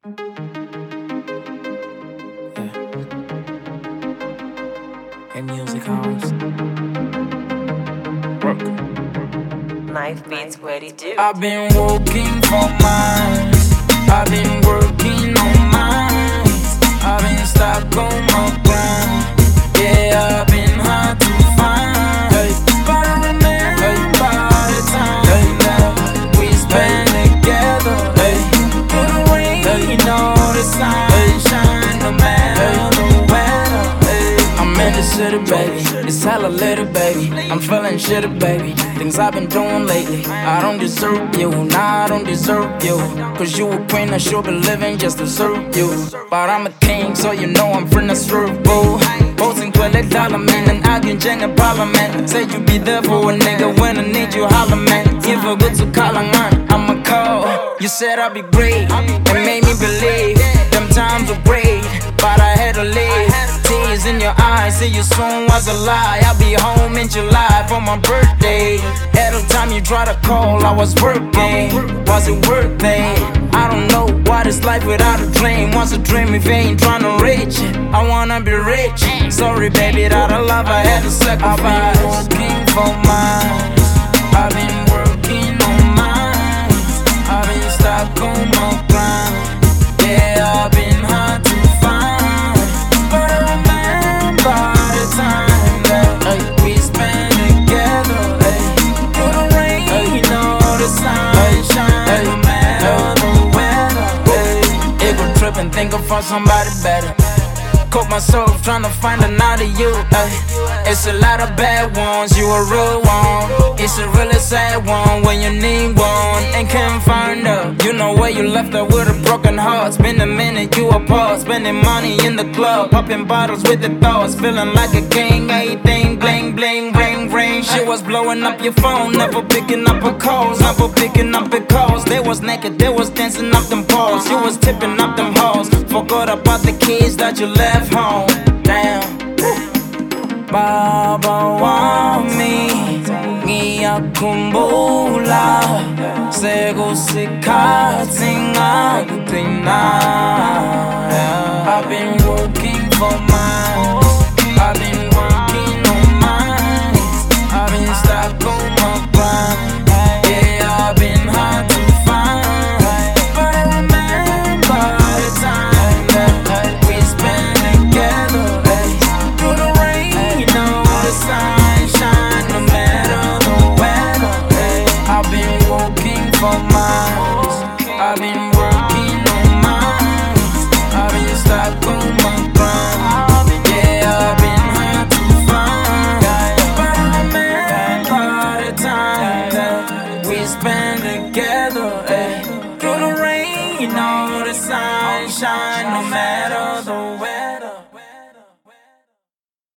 And music house. Work. Knife beats, what he do? I've been working for mines. I've been working on mines. I've been stuck on my grind. Yeah, I've been hard to find. But I remember the time that we spent together. Through the rain, the sunshine, no matter the weather. I'm in the city, baby. It's hella little, baby. I'm feeling shitty, baby. Things I've been doing lately. I don't deserve you, nah, I don't deserve you. Cause you a queen, I should be living just to serve you. But I'm a king, so you know I'm from the serve, boo. Posting toilet dollar man, and I can jang a parliament. Say you be there for a nigga when I need you, holla man. If I go to Kalangan, I'ma call. You said I'd be great, and made me believe. Them times were great, but I had to leave. Tears in your eyes, say you soon was a lie. I'll be home in July for my birthday. Every time you try to call, I was working. Was it worth it? I don't know what it's like without a dream. What's a dream if you ain't trying to reach it? I wanna be rich. Sorry, baby, that I love I had to sacrifice. I've been working for mine. I've been working on mine. I've been stuck on my grind. Yeah, I've been hard to find. But I remember the time that we spent together. Through the rain, the sunshine, no matter the weather. It go trip and think for somebody better. Caught myself trying to find another you. It's a lot of bad ones, you a real one. It's a really sad one when you need one and can't find her. You know where you left her with a broken heart. It's been a minute, you apart. Spending money in the club, popping bottles with the thoughts. Feeling like a king, everything bling bling, ring ring. She was blowing up your phone, never picking up her calls, never picking up her calls. They was naked, they was dancing up them balls. You was tipping up them halls. Forgot about the kids that you left home. Damn. Baba wami ngiyakhumbula sekusikhathi ngakugcina. I've been working for mine. I've been working on mine. I've been stuck on my grind. Yeah, I've been hard to find. But I remember the time that we spent together. Through the rain, the sunshine, no matter the weather. I've been working for mine. I've been working on mine. I've been stuck on my grind. Yeah, I've been hard to find. But I remember the time that we spent together. Through the rain, the sunshine, no matter the weather.